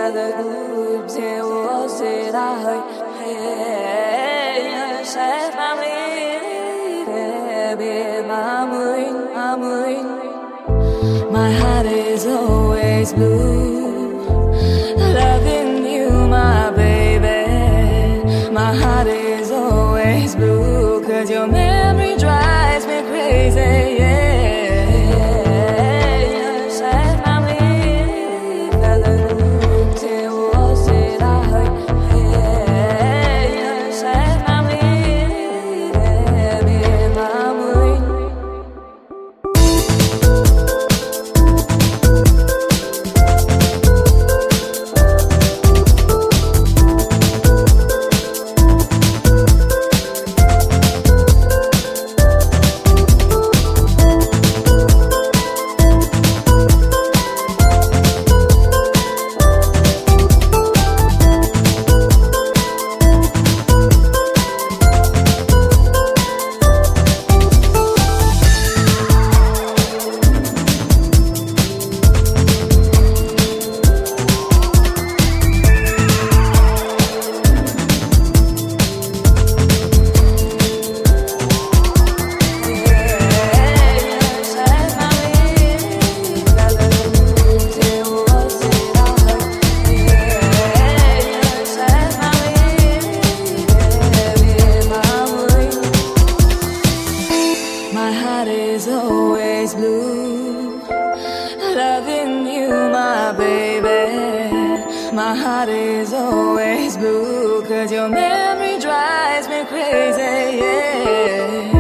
the group say was it I heard hey say family baby my heart is always blue loving you my baby my heart is always blue 'cause your memory drives me crazy yeah My heart is always blue, loving you, my baby. My heart is always blue, 'cause your memory drives me crazy, yeah.